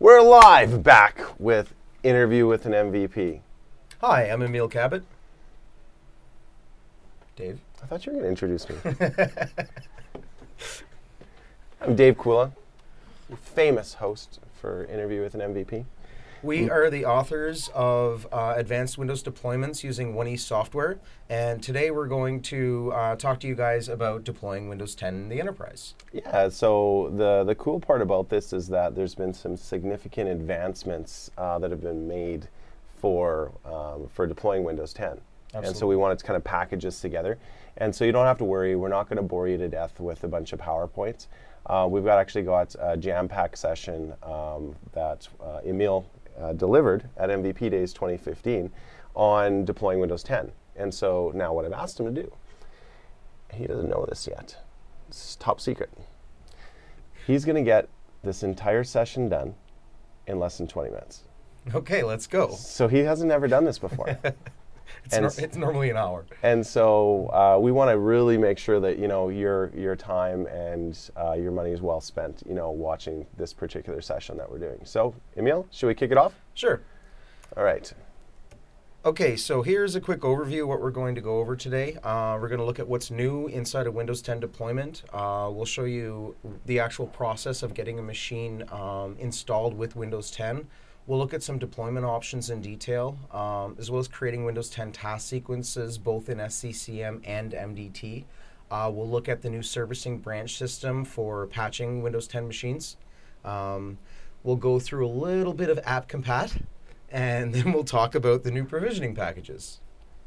We're live back with Interview with an MVP. Hi, I'm Emil Cabot. Dave? I thought you were going to introduce me. I'm Dave Kula, famous host for Interview with an MVP. We are the authors of Advanced Windows Deployments using OneEase software, and today we're going to talk to you guys about deploying Windows 10 in the enterprise. Yeah, so the cool part about this is that there's been some significant advancements that have been made for deploying Windows 10. Absolutely. And so we wanted to kind of package this together. And so you don't have to worry, we're not going to bore you to death with a bunch of PowerPoints. We've actually got a jam-packed session that Emil delivered at MVP Days 2015 on deploying Windows 10. And so now what I've asked him to do, he doesn't know this yet. It's top secret. He's going to get this entire session done in less than 20 minutes. Okay, let's go. So he hasn't ever done this before. It's normally an hour. And so we want to really make sure that your time and your money is well spent, watching this particular session that we're doing. So, Emil, should we kick it off? Sure. All right. Okay, so here's a quick overview of what we're going to go over today. We're going to look at what's new inside of Windows 10 deployment. We'll show you the actual process of getting a machine installed with Windows 10. We'll look at some deployment options in detail, as well as creating Windows 10 task sequences, both in SCCM and MDT. We'll look at the new servicing branch system for patching Windows 10 machines. We'll go through a little bit of app compat, and then we'll talk about the new provisioning packages.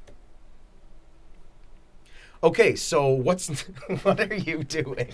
Okay, so what are you doing?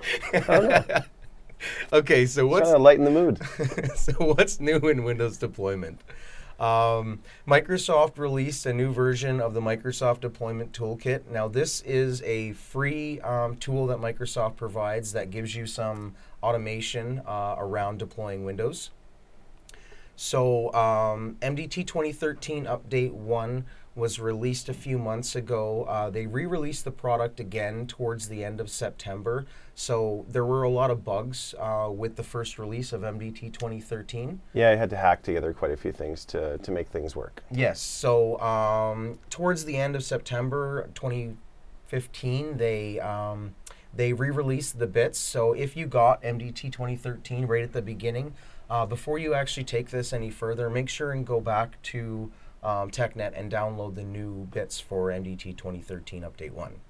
Okay, so what's trying to lighten the mood? So what's new in Windows deployment? Microsoft released a new version of the Microsoft Deployment Toolkit. Now, this is a free tool that Microsoft provides that gives you some automation around deploying Windows. So MDT 2013 Update 1 was released a few months ago. They re-released the product again towards the end of September. So there were a lot of bugs with the first release of MDT 2013. Yeah, I had to hack together quite a few things to make things work. Yes, so towards the end of September 2015, they re-released the bits. So if you got MDT 2013 right at the beginning, before you actually take this any further, make sure and go back to TechNet and download the new bits for MDT 2013 Update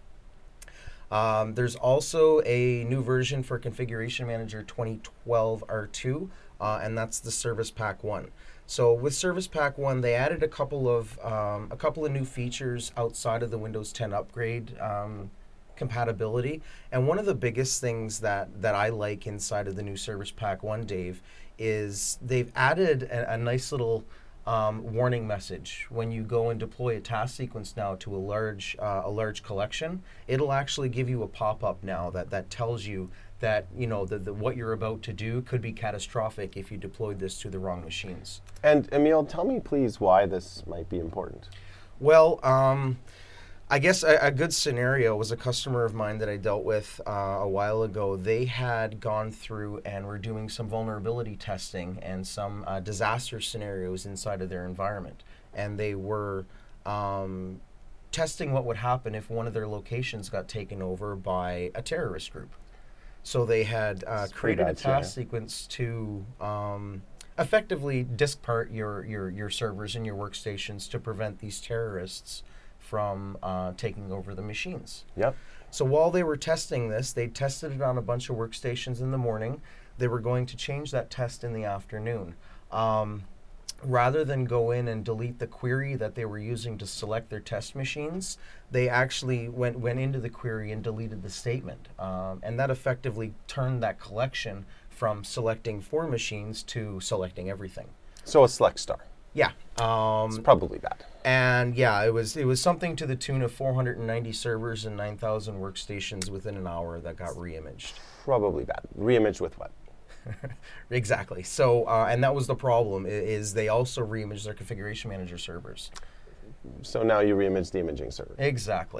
1. There's also a new version for Configuration Manager 2012 R2, and that's the Service Pack 1. So with Service Pack 1, they added a couple of new features outside of the Windows 10 upgrade compatibility. And one of the biggest things that I like inside of the new Service Pack 1, Dave, is they've added a nice little warning message. When you go and deploy a task sequence now to a large collection, it'll actually give you a pop-up now that tells you that what you're about to do could be catastrophic if you deployed this to the wrong machines. And Emil, tell me please why this might be important. Well, I guess a good scenario was a customer of mine that I dealt with a while ago. They had gone through and were doing some vulnerability testing and some disaster scenarios inside of their environment. And they were testing what would happen if one of their locations got taken over by a terrorist group. So they had created a task sequence to effectively disk part your servers and your workstations to prevent these terrorists from taking over the machines. Yep. So while they were testing this, they tested it on a bunch of workstations in the morning. They were going to change that test in the afternoon. Rather than go in and delete the query that they were using to select their test machines, they actually went into the query and deleted the statement. And that effectively turned that collection from selecting 4 machines to selecting everything. So a select star. Yeah. It's probably bad. And yeah, it was something to the tune of 490 servers and 9,000 workstations within an hour that got reimaged. Probably bad. Reimaged with what? Exactly. So, and that was the problem, is they also reimaged their configuration manager servers. So now you reimage the imaging server. Exactly.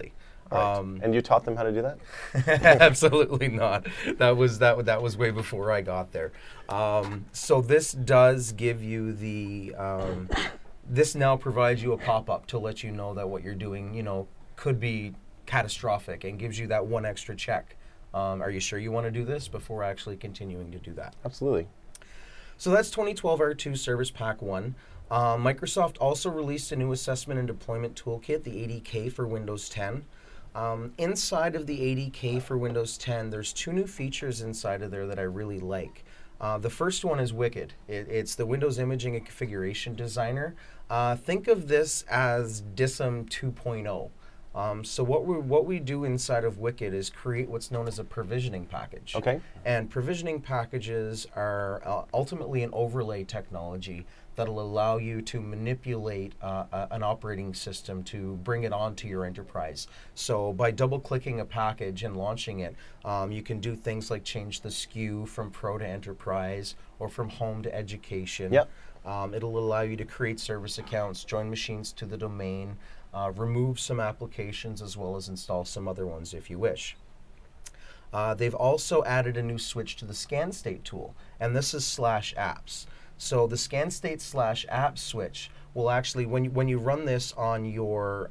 All right. And you taught them how to do that? Absolutely not. That was way before I got there. So this does give you the. This now provides you a pop-up to let you know that what you're doing, could be catastrophic, and gives you that one extra check. Are you sure you want to do this before actually continuing to do that? Absolutely. So that's 2012 R2 Service Pack 1. Microsoft also released a new assessment and deployment toolkit, the ADK for Windows 10. Inside of the ADK for Windows 10, there's 2 new features inside of there that I really like. The first one is Wicked. It's the Windows Imaging and Configuration Designer. Think of this as DISM 2.0. So what we do inside of Wicked is create what's known as a provisioning package. Okay. And provisioning packages are ultimately an overlay technology that'll allow you to manipulate an operating system to bring it onto your enterprise. So by double-clicking a package and launching it, you can do things like change the SKU from Pro to Enterprise or from Home to Education. Yep. It'll allow you to create service accounts, join machines to the domain, remove some applications, as well as install some other ones if you wish. They've also added a new switch to the ScanState tool, and this is /apps. So the ScanState /apps switch will actually, when you run this on your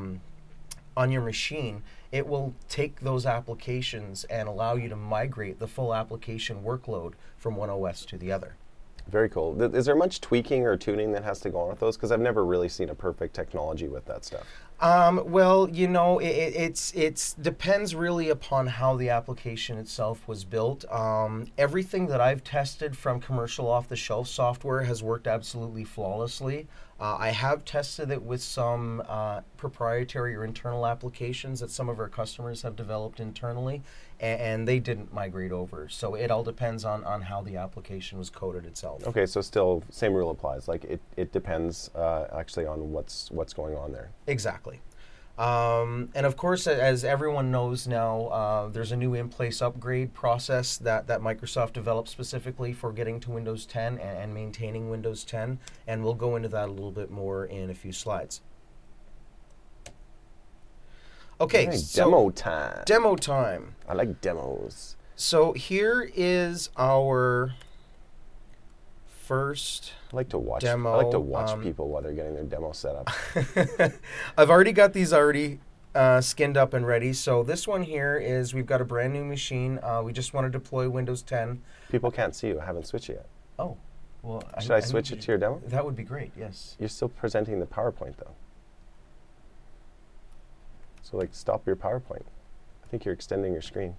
machine, it will take those applications and allow you to migrate the full application workload from one OS to the other. Very cool. Is there much tweaking or tuning that has to go on with those? Because I've never really seen a perfect technology with that stuff. Well, it's depends really upon how the application itself was built. Everything that I've tested from commercial off-the-shelf software has worked absolutely flawlessly. I have tested it with some proprietary or internal applications that some of our customers have developed internally, and they didn't migrate over. So it all depends on how the application was coded itself. Okay, so still same rule applies. Like it depends actually on what's going on there. Exactly. And of course, as everyone knows now, there's a new in-place upgrade process that Microsoft developed specifically for getting to Windows 10 and maintaining Windows 10, and we'll go into that a little bit more in a few slides. Okay, Right, so demo time. Demo time. I like demos. So here is our first I like to watch. demo. I like to watch people while they're getting their demo set up. I've already got these skinned up and ready. So this one here is, we've got a brand new machine. We just want to deploy Windows 10. People can't see you. I haven't switched it yet. Oh, well. Should I switch it to your demo? That would be great, yes. You're still presenting the PowerPoint though. So like stop your PowerPoint. I think you're extending your screen.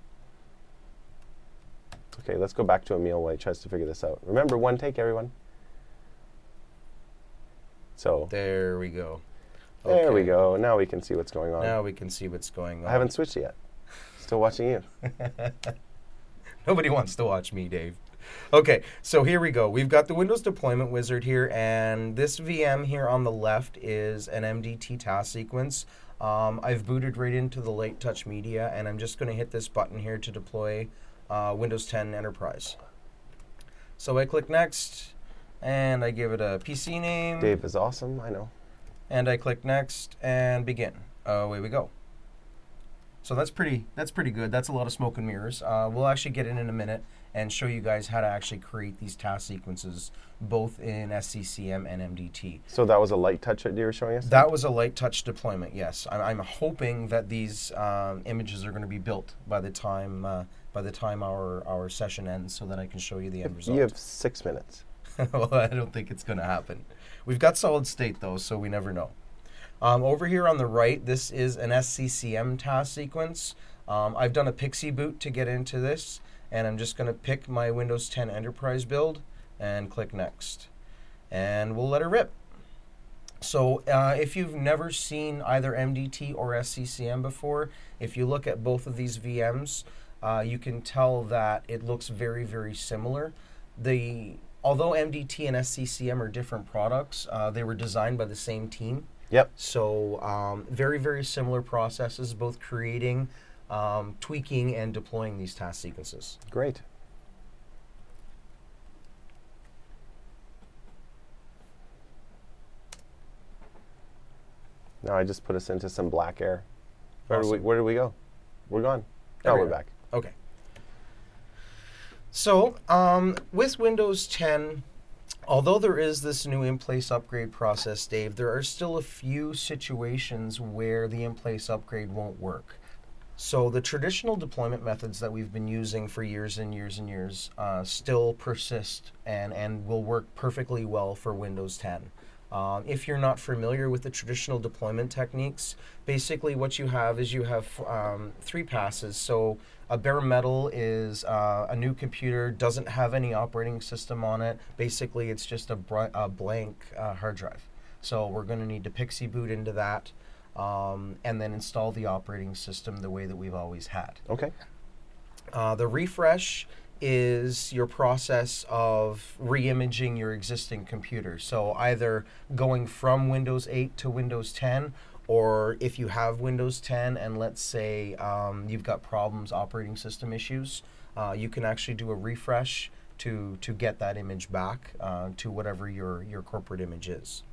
Okay, let's go back to Emil while he tries to figure this out. Remember, one take, everyone. So There we go. there we Okay. go. Now we can see what's going on. Now we can see what's going on. I haven't switched it yet. Still watching you. Nobody wants to watch me, Dave. Okay, so here we go. We've got the Windows Deployment Wizard here, and this VM here on the left is an MDT task sequence. I've booted right into the Light Touch Media, and I'm just going to hit this button here to deploy Windows 10 Enterprise. So I click Next, and I give it a PC name. Dave is awesome, I know. And I click Next and Begin. Away we go. So that's pretty good. That's a lot of smoke and mirrors. We'll actually get in a minute and show you guys how to actually create these task sequences, both in SCCM and MDT. So that was a light touch that you were showing us? That was a light touch deployment, yes. I'm hoping that these images are going to be built by the time our session ends, so that I can show you the end result. You have 6 minutes. Well, I don't think it's going to happen. We've got solid state, though, so we never know. Over here on the right, this is an SCCM task sequence. I've done a Pixie boot to get into this, and I'm just going to pick my Windows 10 Enterprise build and click Next. And we'll let her rip. So if you've never seen either MDT or SCCM before, if you look at both of these VMs, you can tell that it looks very, very similar. Although MDT and SCCM are different products, they were designed by the same team. Yep. So very, very similar processes, both creating, tweaking, and deploying these task sequences. Great. Now I just put us into some black air. Awesome. Where did we go? We're gone. There Now we we're are. back. Okay. So, with Windows 10, although there is this new in-place upgrade process, Dave, there are still a few situations where the in-place upgrade won't work. So the traditional deployment methods that we've been using for years and years and years still persist and will work perfectly well for Windows 10. If you're not familiar with the traditional deployment techniques, basically what you have is you have 3 passes. So a bare metal is a new computer, doesn't have any operating system on it. Basically, it's just a blank hard drive. So we're going to need to PXE boot into that and then install the operating system the way that we've always had. Okay. The refresh is your process of re-imaging your existing computer. So either going from Windows 8 to Windows 10, or if you have Windows 10 and let's say you've got problems, operating system issues, you can actually do a refresh to get that image back to whatever your corporate image is.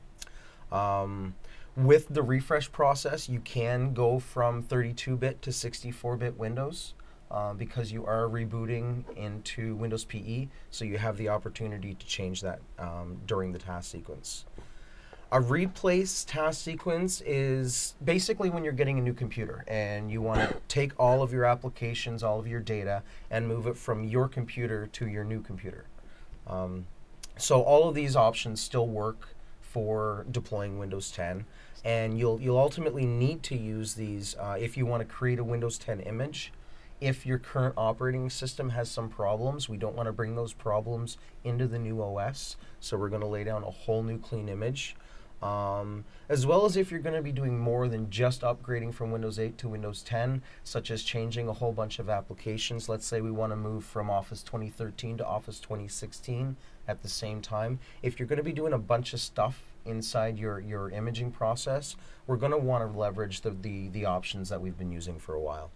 With the refresh process, you can go from 32-bit to 64-bit Windows. Because you are rebooting into Windows PE, so you have the opportunity to change that during the task sequence. A replace task sequence is basically when you're getting a new computer and you want to take all of your applications, all of your data, and move it from your computer to your new computer. So all of these options still work for deploying Windows 10, and you'll ultimately need to use these if you want to create a Windows 10 image. If your current operating system has some problems, we don't want to bring those problems into the new OS, so we're going to lay down a whole new clean image. As well as if you're going to be doing more than just upgrading from Windows 8 to Windows 10, such as changing a whole bunch of applications. Let's say we want to move from Office 2013 to Office 2016 at the same time. If you're going to be doing a bunch of stuff inside your imaging process, we're going to want to leverage the options that we've been using for a while.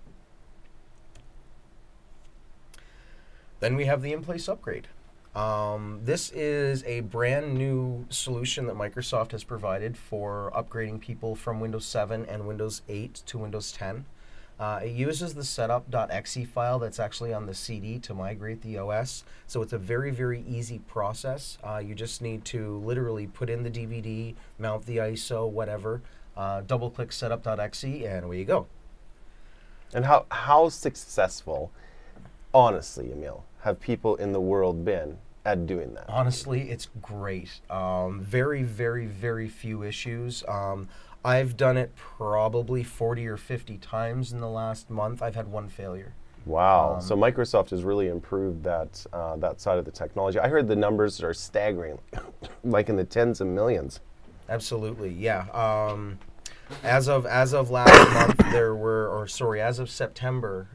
Then we have the in-place upgrade. This is a brand new solution that Microsoft has provided for upgrading people from Windows 7 and Windows 8 to Windows 10. It uses the setup.exe file that's actually on the CD to migrate the OS. So it's a very, very easy process. You just need to literally put in the DVD, mount the ISO, whatever, double-click setup.exe, and away you go. And how successful, honestly, Emil, have people in the world been at doing that? Honestly, it's great. Very, very, very few issues. I've done it probably 40 or 50 times in the last month. I've had one failure. Wow. So Microsoft has really improved that that side of the technology. I heard the numbers are staggering, like in the tens of millions. Absolutely, yeah. As of last month, as of September,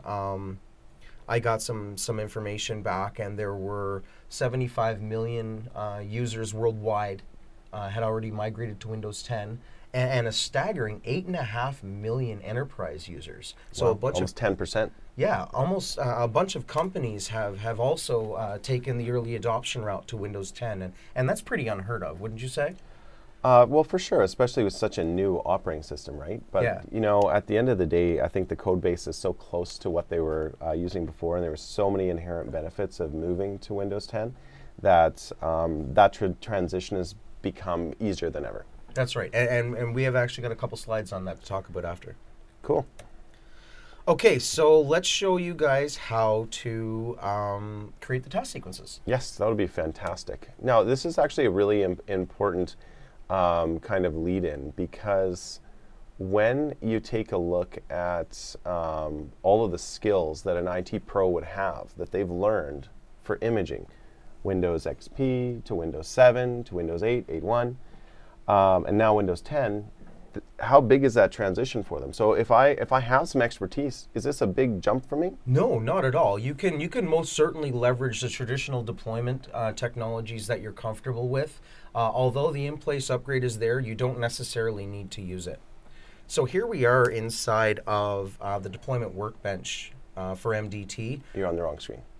I got some information back, and there were 75 million users worldwide had already migrated to Windows 10, and a staggering 8.5 million enterprise users. So Wow, a bunch almost of 10%. yeah, almost a bunch of companies have also taken the early adoption route to Windows 10, and that's pretty unheard of, wouldn't you say? Well, for sure, especially with such a new operating system, right? But, Yeah. you know, at the end of the day, I think the code base is so close to what they were using before, and there were so many inherent benefits of moving to Windows 10 that transition has become easier than ever. That's right, and we have actually got a couple slides on that to talk about after. Cool. Okay, so let's show you guys how to create the task sequences. Yes, that would be fantastic. Now, this is actually a really important kind of lead-in, because when you take a look at all of the skills that an IT pro would have that they've learned for imaging, Windows XP to Windows 7 to Windows 8, 8.1, and now Windows 10, how big is that transition for them? So if I have some expertise, is this a big jump for me? No, not at all. You can most certainly leverage the traditional deployment technologies that you're comfortable with. Although the in-place upgrade is there, you don't necessarily need to use it. So here we are inside of the deployment workbench for MDT. You're on the wrong screen.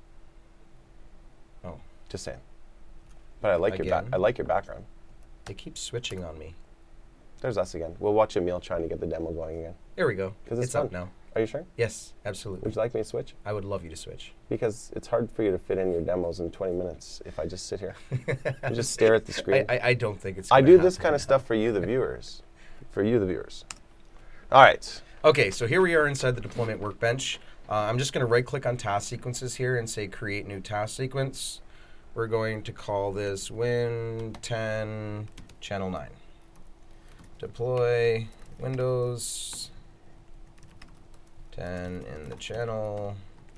Oh, Just saying. But I like Again? I like your background. it keeps switching on me. There's us again. We'll watch Emil trying to get the demo going again. There we go. 'Cause it's up fun. now. Are you sure? Yes, absolutely. Would you like me to switch? I would love you to switch. Because it's hard for you to fit in your demos in 20 minutes if I just sit here and just stare at the screen. I don't think it's I gonna do this happen. kind of stuff for you, the viewers. For you, the viewers. All right. Okay, so here we are inside the deployment workbench. I'm just going to right-click on task sequences here and say create new task sequence. We're going to call this Win10 channel 9. Deploy Windows 10 in the channel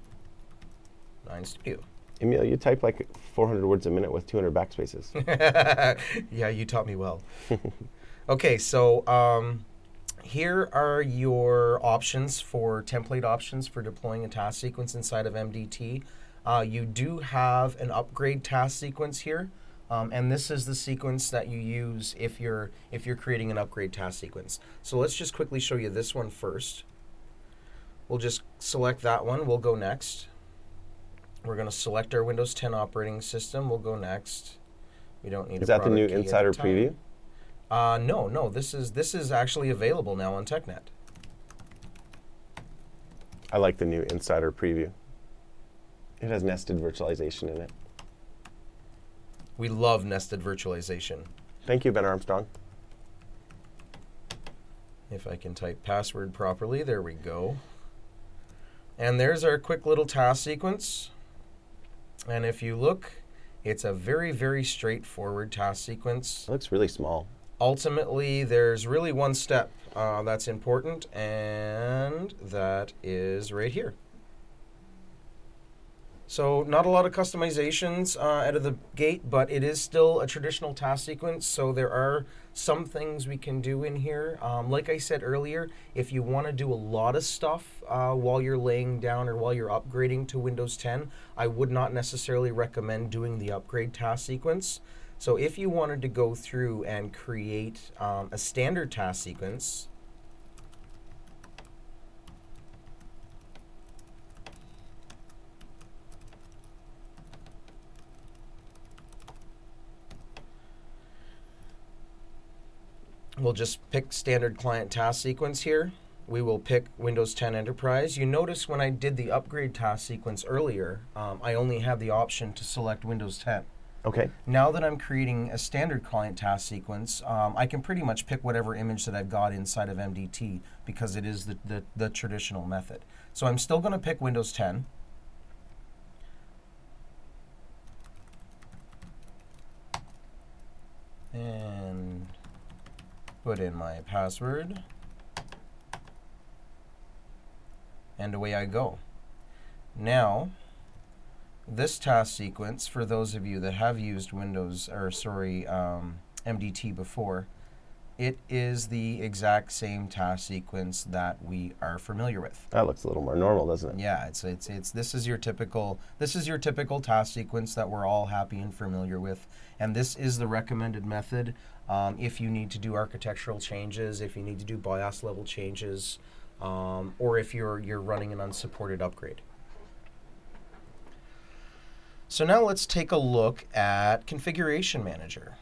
9 studio. Emil, you type like 400 words a minute with 200 backspaces. Yeah, you taught me well. Okay, so here are your options for template options for deploying a task sequence inside of MDT. You do have an upgrade task sequence here, and this is the sequence that you use if you're creating an upgrade task sequence. So let's just quickly show you this one first. We'll just select that one. We'll go next. We're going to select our Windows 10 operating system. We'll go next. We don't need. Is that the new insider preview? No. This is actually available now on TechNet. I like the new insider preview. It has nested virtualization in it. We love nested virtualization. Thank you, Ben Armstrong. If I can type password properly, there we go. And there's our quick little task sequence. And if you look, it's a very, very straightforward task sequence. It looks really small. Ultimately, there's really one step that's important, and that is right here. So not a lot of customizations out of the gate, but it is still a traditional task sequence, so there are some things we can do in here. Like I said earlier, if you want to do a lot of stuff while you're laying down or while you're upgrading to Windows 10, I would not necessarily recommend doing the upgrade task sequence. So if you wanted to go through and create a standard task sequence, we'll just pick standard client task sequence here. We will pick Windows 10 Enterprise. You notice when I did the upgrade task sequence earlier, I only had the option to select Windows 10. Okay. Now that I'm creating a standard client task sequence, I can pretty much pick whatever image that I've got inside of MDT because it is the traditional method. So I'm still going to pick Windows 10. And put in my password. And away I go. Now, this task sequence, for those of you that have used MDT before, it is the exact same task sequence that we are familiar with. That looks a little more normal, doesn't it? Yeah, this is your typical task sequence that we're all happy and familiar with, and this is the recommended method if you need to do architectural changes, if you need to do BIOS level changes, or if you're running an unsupported upgrade. So now let's take a look at Configuration Manager.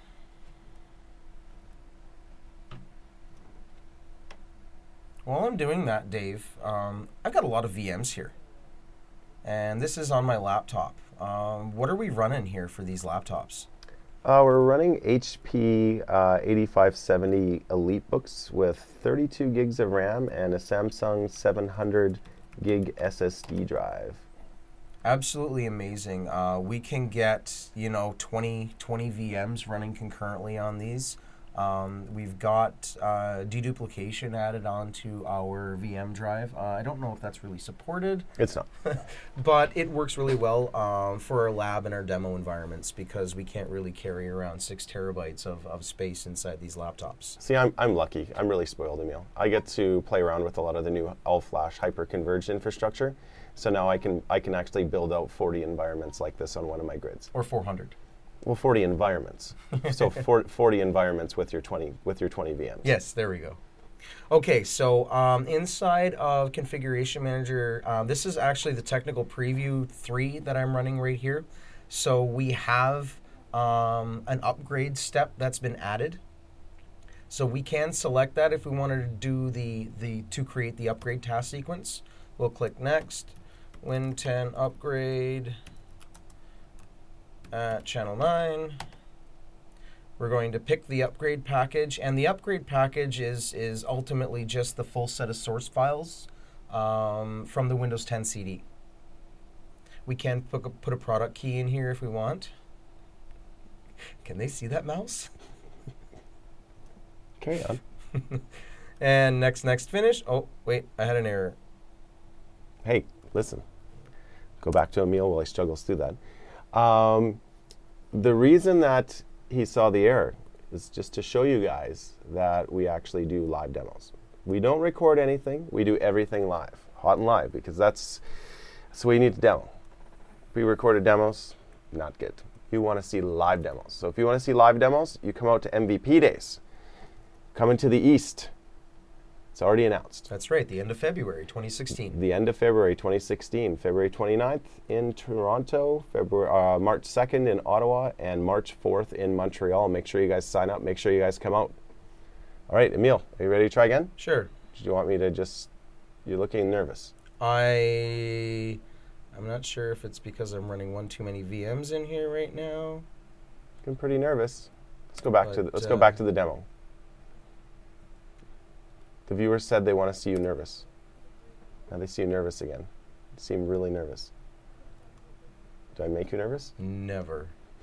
While I'm doing that, Dave, I've got a lot of VMs here. And this is on my laptop. What are we running here for these laptops? We're running HP 8570 EliteBooks with 32 gigs of RAM and a Samsung 700 gig SSD drive. Absolutely amazing. We can get 20 VMs running concurrently on these. We've got deduplication added onto our VM drive. I don't know if that's really supported. It's not. But it works really well for our lab and our demo environments because we can't really carry around 6 terabytes of space inside these laptops. See, I'm lucky. I'm really spoiled, Emil. I get to play around with a lot of the new all-flash hyper-converged infrastructure. So now I can actually build out 40 environments like this on one of my grids. Or 400. Well, 40 environments. So 40 environments with your 20 VMs. Yes, there we go. Okay, so inside of Configuration Manager, this is actually the technical preview 3 that I'm running right here. So we have an upgrade step that's been added. So we can select that if we wanted to do to create the upgrade task sequence. We'll click next, Win 10 upgrade at channel 9. We're going to pick the upgrade package, and the upgrade package is ultimately just the full set of source files from the Windows 10 CD. We can put a product key in here if we want. Can they see that mouse? Carry on. And next, finish. Oh, wait, I had an error. Hey, listen. Go back to Emil while he struggles through that. The reason that he saw the error is just to show you guys that we actually do live demos. We don't record anything. We do everything live, hot and live, because that's what you need to demo. Pre-recorded demos, not good. You want to see live demos. So if you want to see live demos, you come out to MVP Days. Coming to the East. It's already announced. That's right, the end of February 2016. The end of February 2016. February 29th in Toronto, March 2nd in Ottawa, and March 4th in Montreal. Make sure you guys sign up. Make sure you guys come out. All right, Emil, are you ready to try again? Sure. Do you want me to just... You're looking nervous. I'm not sure if it's because I'm running one too many VMs in here right now. I'm pretty nervous. Let's go back to the demo. The viewers said they want to see you nervous. Now they see you nervous again. You seem really nervous. Did I make you nervous? Never.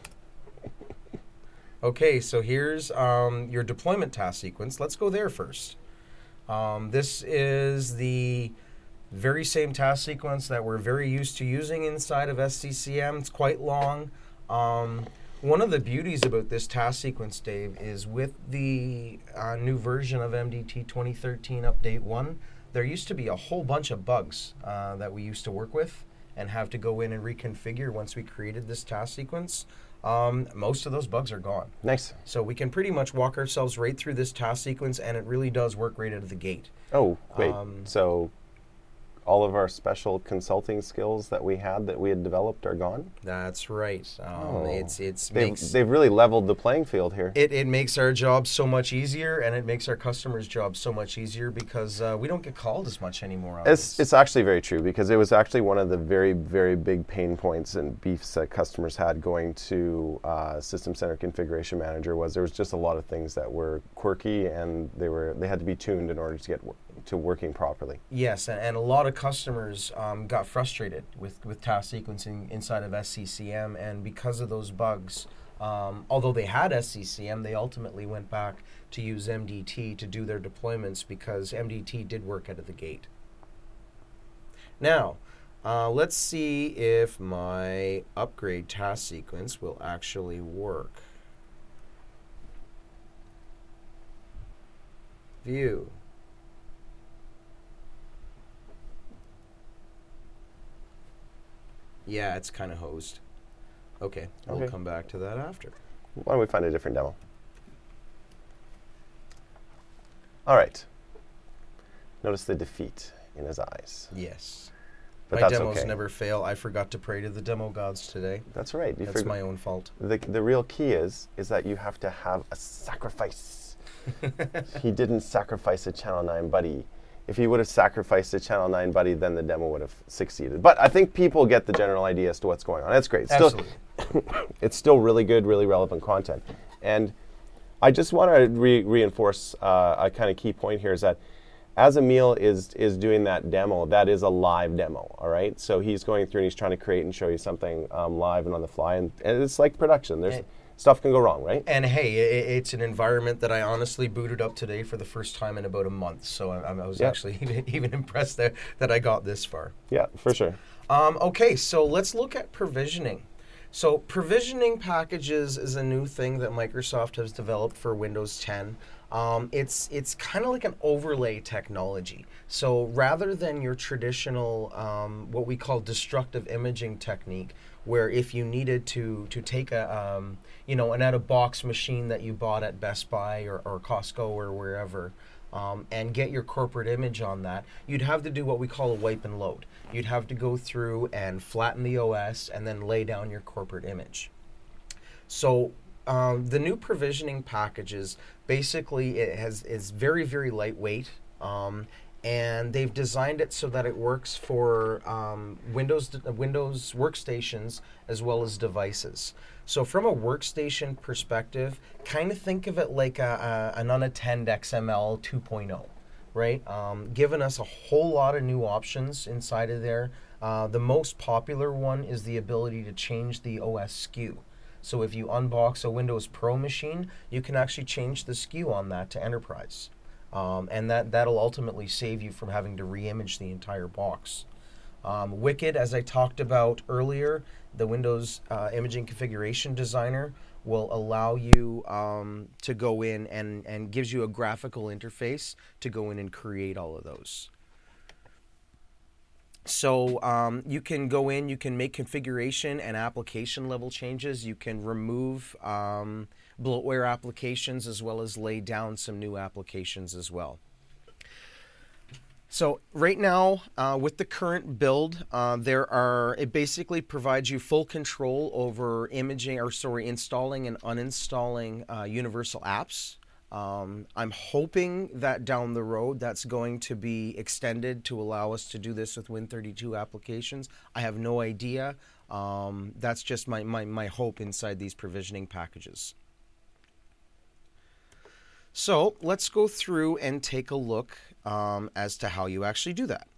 Okay, so here's your deployment task sequence. Let's go there first. This is the very same task sequence that we're very used to using inside of SCCM. It's quite long. One of the beauties about this task sequence, Dave, is with the new version of MDT 2013 Update 1, there used to be a whole bunch of bugs that we used to work with and have to go in and reconfigure once we created this task sequence. Most of those bugs are gone. Nice. So we can pretty much walk ourselves right through this task sequence, and it really does work right out of the gate. Oh, wait. So all of our special consulting skills that we had developed are gone? That's right. They've really leveled the playing field here. It makes our job so much easier, and it makes our customers' job so much easier because we don't get called as much anymore. It's actually very true, because it was actually one of the very, very big pain points and beefs that customers had going to System Center Configuration Manager. Was there was just a lot of things that were quirky, and they had to be tuned in order to get to working properly. Yes, and a lot of customers got frustrated with task sequencing inside of SCCM, and because of those bugs, although they had SCCM, they ultimately went back to use MDT to do their deployments because MDT did work out of the gate. Now, let's see if my upgrade task sequence will actually work. View. Yeah, it's kind of hosed. Okay, we'll come back to that after. Why don't we find a different demo? All right. Notice the defeat in his eyes. Yes. But my that's demos okay. never fail. I forgot to pray to the demo gods today. That's right. That's my own fault. The real key is that you have to have a sacrifice. He didn't sacrifice a Channel 9 buddy. If he would have sacrificed a Channel 9 buddy, then the demo would have succeeded. But I think people get the general idea as to what's going on. That's great. Absolutely. It's still really good, really relevant content. And I just want to reinforce a kind of key point here is that as Emil is doing that demo, that is a live demo, all right? So he's going through and he's trying to create and show you something live and on the fly. And it's like production. Stuff can go wrong, right? And hey, it's an environment that I honestly booted up today for the first time in about a month. So I was actually even impressed that I got this far. Yeah, for sure. Okay, so let's look at provisioning. So provisioning packages is a new thing that Microsoft has developed for Windows 10. It's kind of like an overlay technology. So rather than your traditional, what we call destructive imaging technique, where if you needed to take a, an out-of-box machine that you bought at Best Buy or Costco or wherever, and get your corporate image on that, you'd have to do what we call a wipe and load. You'd have to go through and flatten the OS and then lay down your corporate image. So The new provisioning packages basically is very very lightweight, and they've designed it so that it works for Windows workstations as well as devices. So from a workstation perspective, kind of think of it like an unattended XML 2.0, right? Giving us a whole lot of new options inside of there. The most popular one is the ability to change the OS SKU. So if you unbox a Windows Pro machine, you can actually change the SKU on that to Enterprise. And that'll ultimately save you from having to re-image the entire box. Wicked, as I talked about earlier, the Windows Imaging Configuration Designer will allow you to go in and gives you a graphical interface to go in and create all of those. So you can go in, you can make configuration and application level changes. You can remove bloatware applications as well as lay down some new applications as well. So right now, with the current build, it basically provides you full control over installing and uninstalling universal apps. I'm hoping that down the road that's going to be extended to allow us to do this with Win32 applications. I have no idea. That's just my hope inside these provisioning packages. So let's go through and take a look as to how you actually do that.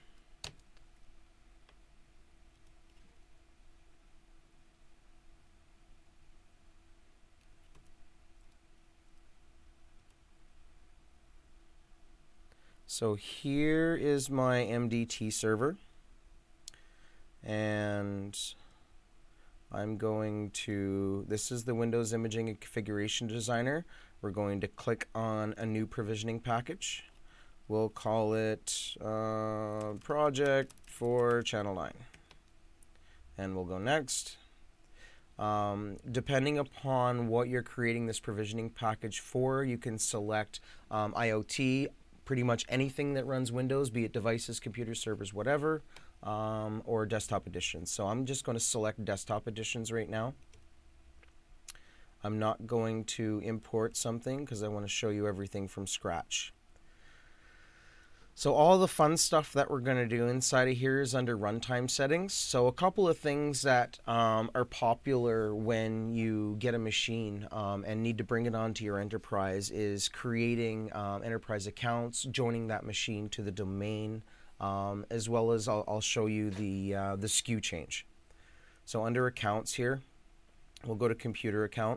So here is my MDT server, and this is the Windows Imaging and Configuration Designer. We're going to click on a new provisioning package. We'll call it Project for Channel 9. And we'll go next. Depending upon what you're creating this provisioning package for, you can select IoT, pretty much anything that runs Windows, be it devices, computers, servers, whatever, or desktop editions. So I'm just going to select desktop editions right now. I'm not going to import something because I want to show you everything from scratch. So all the fun stuff that we're going to do inside of here is under runtime settings. So a couple of things that are popular when you get a machine and need to bring it onto your enterprise is creating enterprise accounts, joining that machine to the domain, as well as I'll show you the SKU change. So under accounts here, we'll go to computer account.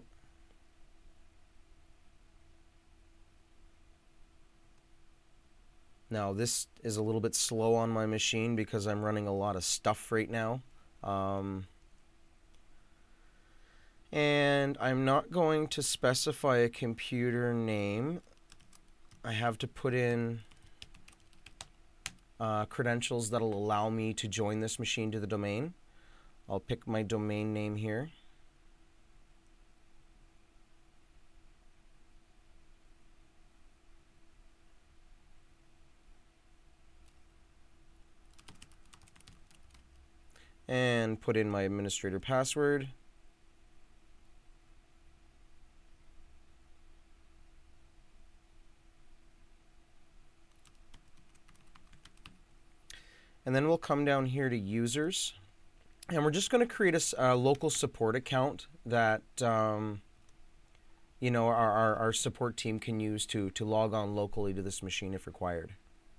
Now this is a little bit slow on my machine because I'm running a lot of stuff right now. And I'm not going to specify a computer name. I have to put in credentials that'll allow me to join this machine to the domain. I'll pick my domain name here. And put in my administrator password. And then we'll come down here to users. And we're just going to create a local support account that our support team can use to log on locally to this machine if required.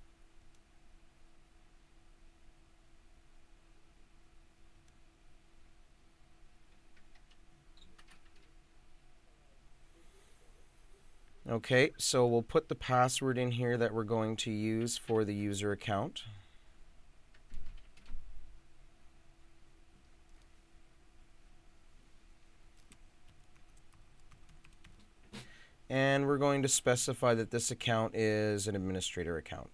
Okay, so we'll put the password in here that we're going to use for the user account. And we're going to specify that this account is an administrator account.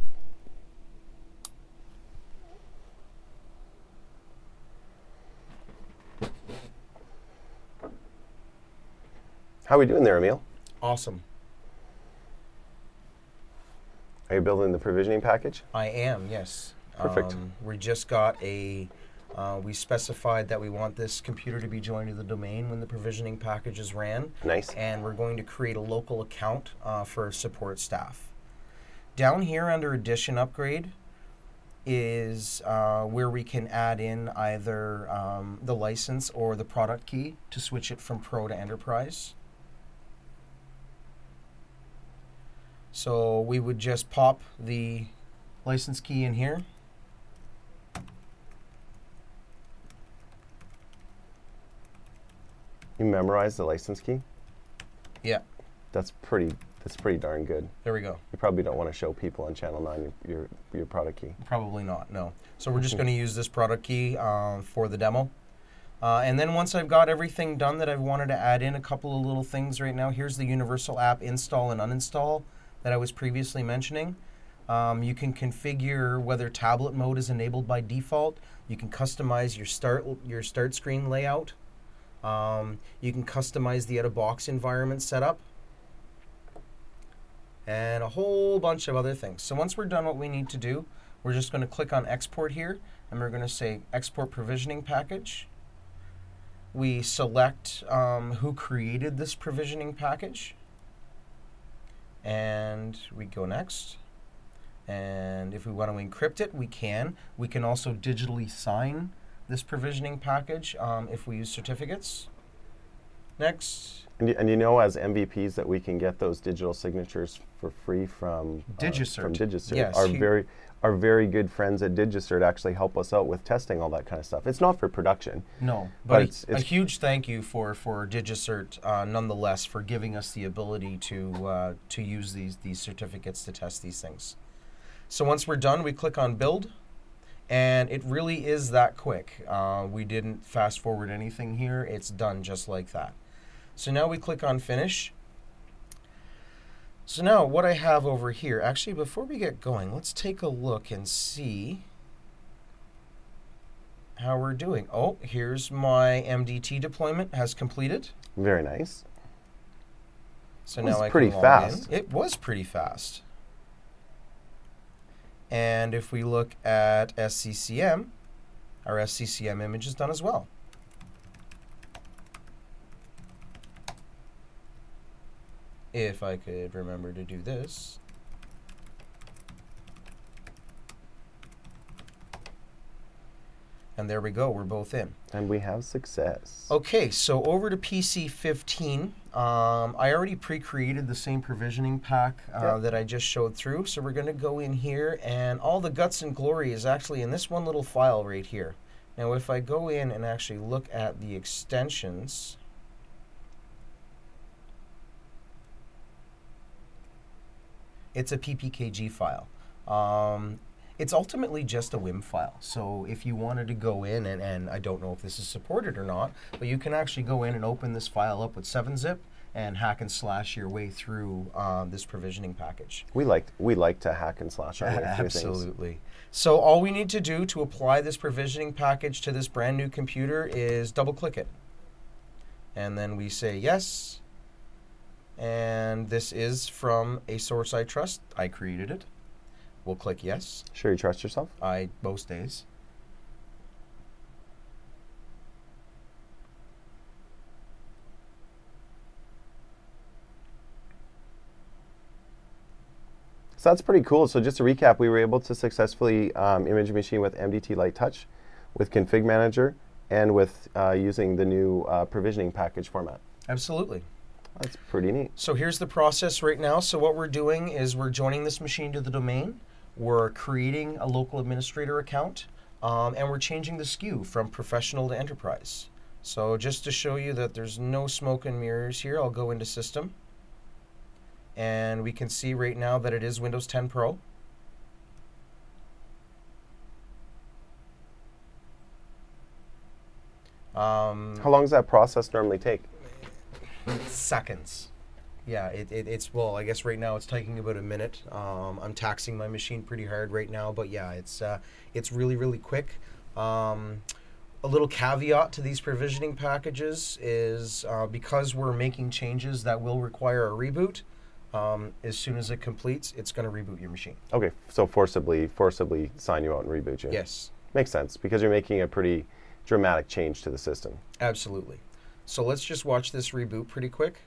How are we doing there, Emil? Awesome. Are you building the provisioning package? I am, yes. Perfect. We just got a We specified that we want this computer to be joined to the domain when the provisioning package is ran. Nice. And we're going to create a local account for support staff. Down here under Edition Upgrade is where we can add in either the license or the product key to switch it from Pro to Enterprise. So we would just pop the license key in here. You memorize the license key? Yeah. That's pretty darn good. There we go. You probably don't want to show people on Channel 9 your product key. Probably not, no. So we're just going to use this product key for the demo. And then once I've got everything done that I've wanted to add in, a couple of little things right now. Here's the Universal App install and uninstall that I was previously mentioning. You can configure whether tablet mode is enabled by default. You can customize your start screen layout. You can customize the out-of-box environment setup. And a whole bunch of other things. So once we're done what we need to do, we're just going to click on Export here, and we're going to say Export Provisioning Package. We select who created this provisioning package, and we go Next. And if we want to encrypt it, we can. We can also digitally sign this provisioning package if we use certificates. Next. And you know, as MVPs, that we can get those digital signatures for free from DigiCert. From DigiCert. Yes, Our very good friends at DigiCert actually help us out with testing all that kind of stuff. It's not for production. No, but it's a huge thank you for DigiCert nonetheless for giving us the ability to use these certificates to test these things. So once we're done, we click on Build. And it really is that quick. We didn't fast forward anything here. It's done just like that. So now we click on Finish. So now what I have over here, actually before we get going, let's take a look and see how we're doing. Oh, here's my MDT deployment has completed. Very nice. So It now was I pretty can log fast. in. It was pretty fast. And if we look at SCCM, our SCCM image is done as well. If I could remember to do this. And there we go, we're both in. And we have success. Okay, so over to PC 15. I already pre-created the same provisioning pack that I just showed through. So we're going to go in here, and all the guts and glory is actually in this one little file right here. Now if I go in and actually look at the extensions, it's a PPKG file. It's ultimately just a WIM file. So if you wanted to go in, and I don't know if this is supported or not, but you can actually go in and open this file up with 7-zip and hack and slash your way through this provisioning package. We like to hack and slash our way through things. Absolutely. So all we need to do to apply this provisioning package to this brand new computer is double click it. And then we say yes. And this is from a source I trust. I created it. We'll click yes. Sure you trust yourself? Most days. So that's pretty cool. So just to recap, we were able to successfully image a machine with MDT Light Touch, with Config Manager, and with using the new provisioning package format. Absolutely. That's pretty neat. So here's the process right now. So what we're doing is we're joining this machine to the domain. We're creating a local administrator account, and we're changing the SKU from professional to enterprise. So just to show you that there's no smoke and mirrors here, I'll go into System. And we can see right now that it is Windows 10 Pro. How long does that process normally take? Seconds. Yeah, it's, well, I guess right now it's taking about a minute. I'm taxing my machine pretty hard right now, but yeah, it's really, really quick. A little caveat to these provisioning packages is because we're making changes that will require a reboot, as soon as it completes, it's going to reboot your machine. Okay, so forcibly sign you out and reboot you. Yes. Makes sense, because you're making a pretty dramatic change to the system. Absolutely. So let's just watch this reboot pretty quick.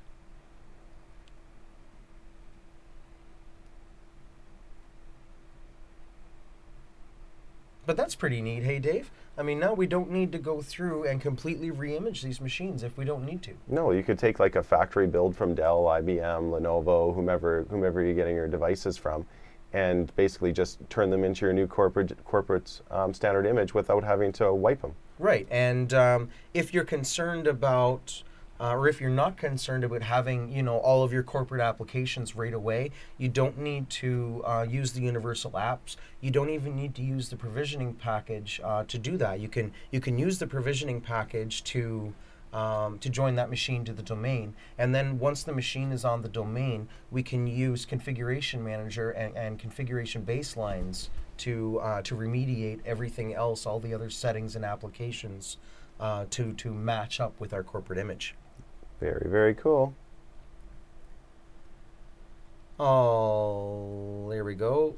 But that's pretty neat, hey Dave? I mean, now we don't need to go through and completely re-image these machines if we don't need to. No, you could take like a factory build from Dell, IBM, Lenovo, whomever you're getting your devices from, and basically just turn them into your new corporate standard image without having to wipe them. Right, and if you're concerned about, or if you're not concerned about having, you know, all of your corporate applications right away, you don't need to use the universal apps. You don't even need to use the provisioning package to do that. You can use the provisioning package to join that machine to the domain, and then once the machine is on the domain, we can use Configuration Manager and configuration baselines to remediate everything else, all the other settings and applications to match up with our corporate image. Very, very cool. Oh, there we go.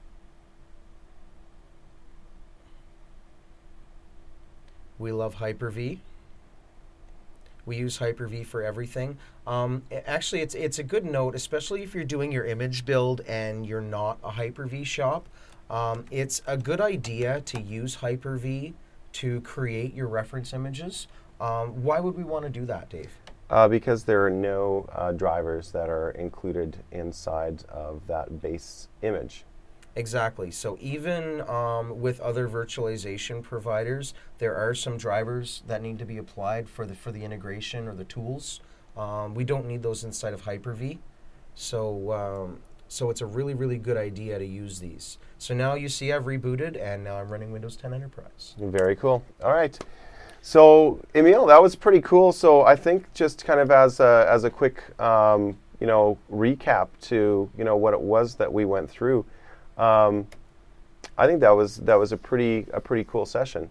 We love Hyper-V. We use Hyper-V for everything. Actually, it's a good note, especially if you're doing your image build and you're not a Hyper-V shop. It's a good idea to use Hyper-V to create your reference images. Why would we want to do that, Dave? Because there are no drivers that are included inside of that base image. Exactly. So even with other virtualization providers, there are some drivers that need to be applied for the integration or the tools. We don't need those inside of Hyper-V. So it's a really, really good idea to use these. So now you see I've rebooted, and now I'm running Windows 10 Enterprise. Very cool. All right. So, Emil, that was pretty cool. So I think just kind of as a quick, recap to, what it was that we went through, I think that was a pretty cool session.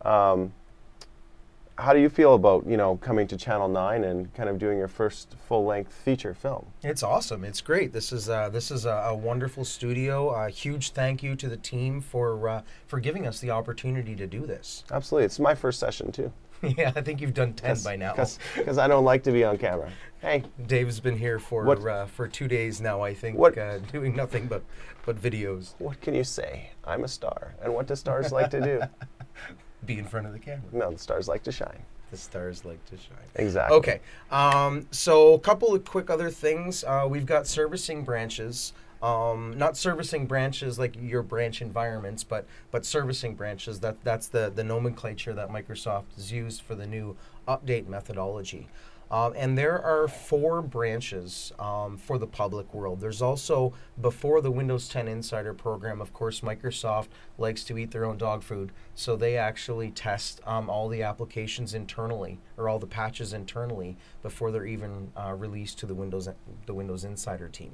How do you feel about, coming to Channel 9 and kind of doing your first full-length feature film? It's awesome. It's great. This is a wonderful studio. A huge thank you to the team for giving us the opportunity to do this. Absolutely. It's my first session, too. Yeah, I think you've done 10 by now. Because I don't like to be on camera. Hey. Dave's been here for 2 days now, I think, doing nothing but videos. What can you say? I'm a star. And what do stars like to do? Be in front of the camera. No, the stars like to shine. The stars like to shine. Exactly. Okay. So a couple of quick other things. We've got servicing branches. Not servicing branches like your branch environments, but servicing branches. That's the nomenclature that Microsoft has used for the new update methodology. And there are 4 branches for the public world. There's also, before the Windows 10 Insider program, of course, Microsoft likes to eat their own dog food, so they actually test all the applications internally, or all the patches internally, before they're even released to the Windows Insider team.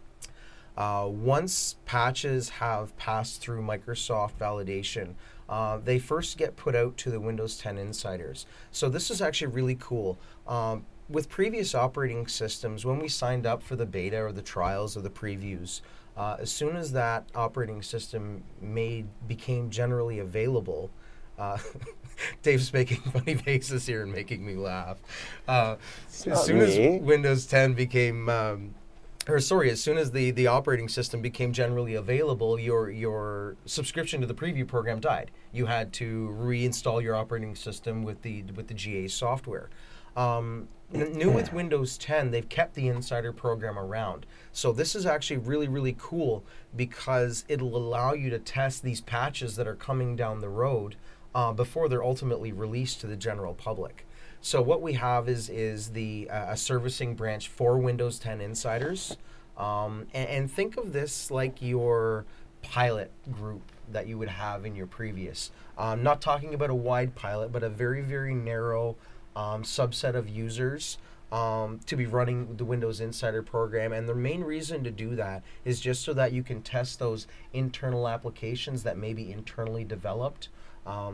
Once patches have passed through Microsoft validation, they first get put out to the Windows 10 Insiders. So this is actually really cool. With previous operating systems, when we signed up for the beta or the trials or the previews, as soon as that operating system became generally available, Dave's making funny faces here and making me laugh. As soon as Windows 10 became... as soon as the operating system became generally available, your subscription to the preview program died. You had to reinstall your operating system with the GA software. New with Windows 10, they've kept the Insider program around. So this is actually really, really cool because it'll allow you to test these patches that are coming down the road before they're ultimately released to the general public. So what we have is a servicing branch for Windows 10 Insiders. And think of this like your pilot group that you would have in your previous. Not talking about a wide pilot, but a very, very narrow subset of users to be running the Windows Insider program. And the main reason to do that is just so that you can test those internal applications that may be internally developed.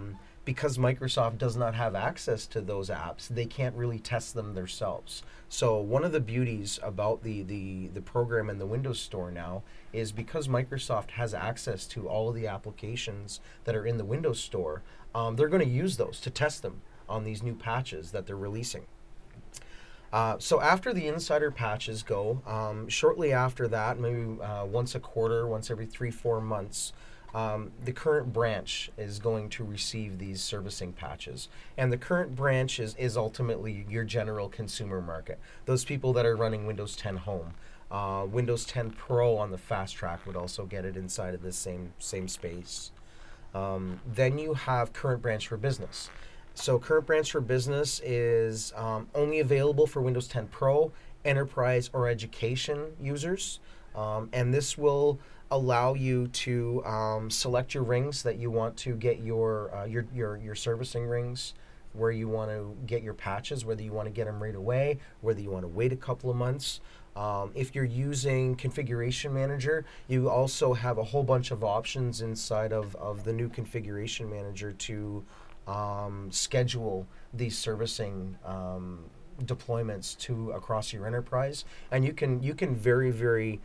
because Microsoft does not have access to those apps, they can't really test them themselves. So one of the beauties about the program in the Windows Store now is because Microsoft has access to all of the applications that are in the Windows Store, they're going to use those to test them on these new patches that they're releasing. So after the insider patches go, shortly after that, maybe once a quarter, once every 3-4 months, the current branch is going to receive these servicing patches. And the current branch is ultimately your general consumer market. Those people that are running Windows 10 Home. Windows 10 Pro on the fast track would also get it inside of this same space. Then you have current branch for business. So current branch for business is only available for Windows 10 Pro, enterprise, or education users. And this will allow you to select your rings that you want to get your servicing rings, where you want to get your patches, whether you want to get them right away, whether you want to wait a couple of months. If you're using Configuration Manager, you also have a whole bunch of options inside of the new Configuration Manager to schedule these servicing deployments to across your enterprise, and you can very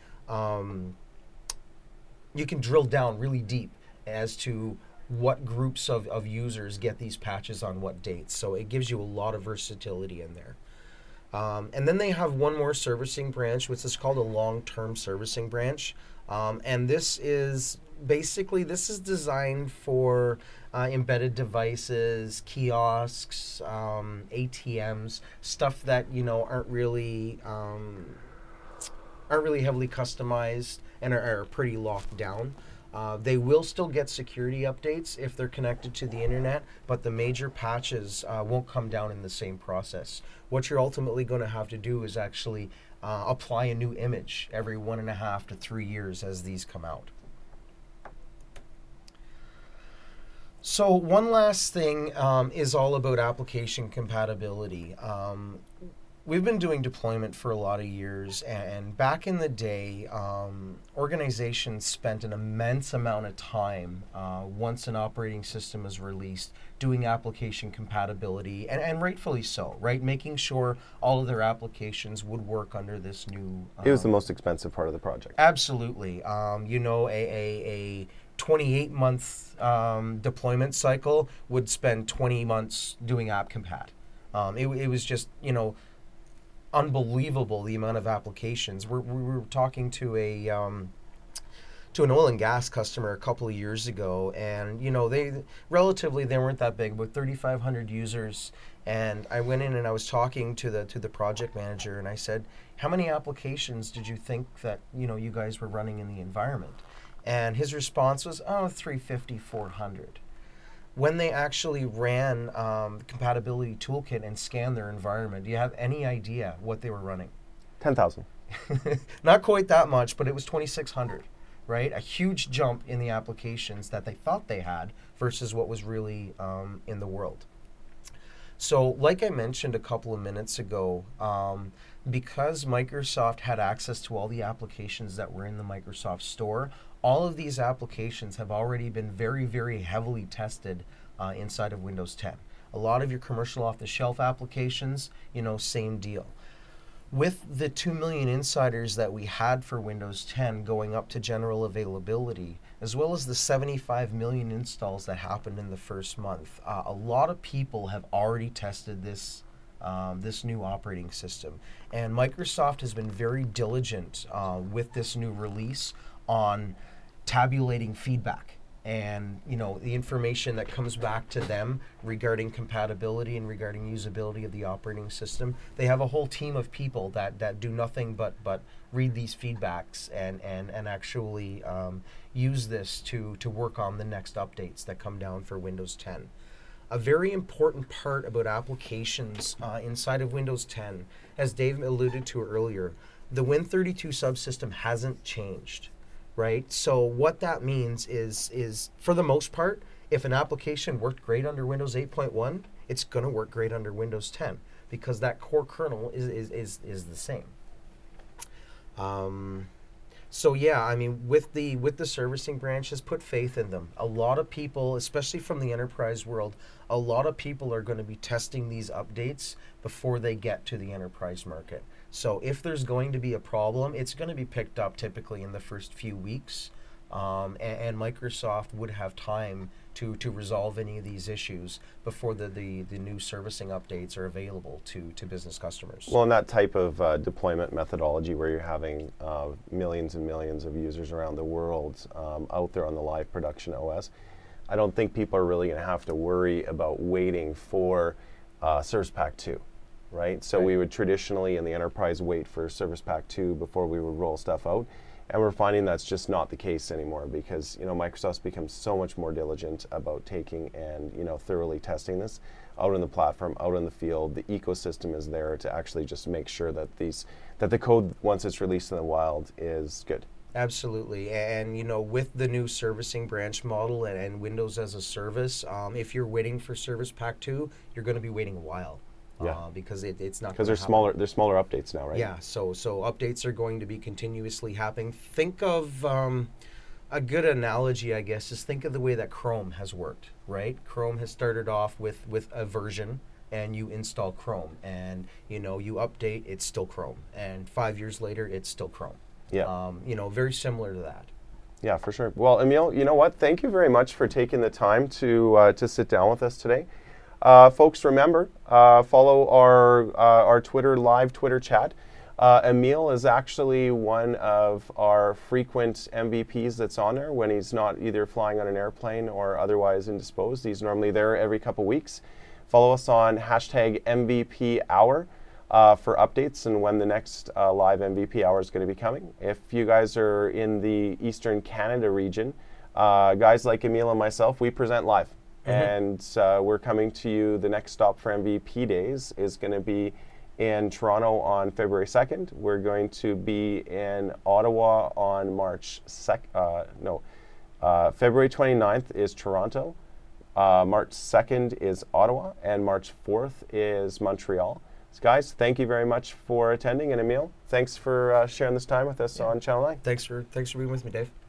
you can drill down really deep as to what groups of users get these patches on what dates. So it gives you a lot of versatility in there. And then they have one more servicing branch, which is called a long-term servicing branch. And this is designed for embedded devices, kiosks, ATMs, stuff that aren't really heavily customized and are pretty locked down. They will still get security updates if they're connected to the internet, but the major patches won't come down in the same process. What you're ultimately going to have to do is actually apply a new image every 1.5 to 3 years as these come out. So one last thing is all about application compatibility. We've been doing deployment for a lot of years, and back in the day, organizations spent an immense amount of time once an operating system is released doing application compatibility, and rightfully so, right? Making sure all of their applications would work under this new... it was the most expensive part of the project. Absolutely. A 28-month deployment cycle would spend 20 months doing app compat. It was just, unbelievable the amount of applications. We were talking to an oil and gas customer a couple of years ago, and they weren't that big, about 3,500 users. And I went in and I was talking to the project manager, and I said, "How many applications did you think that you guys were running in the environment?" And his response was, 350, 400. When they actually ran the compatibility toolkit and scanned their environment, do you have any idea what they were running? 10,000. Not quite that much, but it was 2,600, right? A huge jump in the applications that they thought they had versus what was really in the world. So like I mentioned a couple of minutes ago, because Microsoft had access to all the applications that were in the Microsoft Store, all of these applications have already been very, very heavily tested inside of Windows 10. A lot of your commercial off-the-shelf applications, same deal. With the 2 million insiders that we had for Windows 10 going up to general availability, as well as the 75 million installs that happened in the first month, a lot of people have already tested this new operating system. And Microsoft has been very diligent with this new release on tabulating feedback and the information that comes back to them regarding compatibility and regarding usability of the operating system. They have a whole team of people that do nothing but read these feedbacks and actually use this to work on the next updates that come down for Windows 10. A very important part about applications inside of Windows 10, as Dave alluded to earlier, the Win32 subsystem hasn't changed. Right? So what that means is for the most part, if an application worked great under Windows 8.1, it's going to work great under Windows 10 because that core kernel is the same. So yeah, I mean, with the servicing branches, put faith in them. A lot of people, especially from the enterprise world, a lot of people are going to be testing these updates before they get to the enterprise market. So if there's going to be a problem, it's going to be picked up typically in the first few weeks, and Microsoft would have time to resolve any of these issues before the new servicing updates are available to business customers. Well, and that type of deployment methodology where you're having millions and millions of users around the world out there on the live production OS, I don't think people are really going to have to worry about waiting for Service Pack 2, right? So we would traditionally in the enterprise wait for Service Pack 2 before we would roll stuff out. And we're finding that's just not the case anymore because Microsoft's become so much more diligent about taking and thoroughly testing this out in the platform, out in the field. The ecosystem is there to actually just make sure that the code once it's released in the wild is good. Absolutely, and with the new servicing branch model and Windows as a service, if you're waiting for Service Pack 2, you're going to be waiting a while. Because it's not because they're smaller. They're smaller updates now, right? Yeah. So updates are going to be continuously happening. Think of a good analogy, I guess, is think of the way that Chrome has worked. Right? Chrome has started off with a version, and you install Chrome, and you update, it's still Chrome, and 5 years later, it's still Chrome. Yeah. Very similar to that. Yeah, for sure. Well, Emil, you know what? Thank you very much for taking the time to sit down with us today. Folks, remember, follow our Twitter live Twitter chat. Emil is actually one of our frequent MVPs that's on there when he's not either flying on an airplane or otherwise indisposed. He's normally there every couple weeks. Follow us on hashtag MVP Hour for updates and when the next live MVP Hour is going to be coming. If you guys are in the Eastern Canada region, guys like Emil and myself, we present live. And we're coming to you. The next stop for MVP Days is going to be in Toronto on February 2nd. We're going to be in Ottawa on February 29th is Toronto. March 2nd is Ottawa, and March 4th is Montreal. So guys, thank you very much for attending, and Emil, thanks for sharing this time with us on Channel 9. Thanks for being with me, Dave.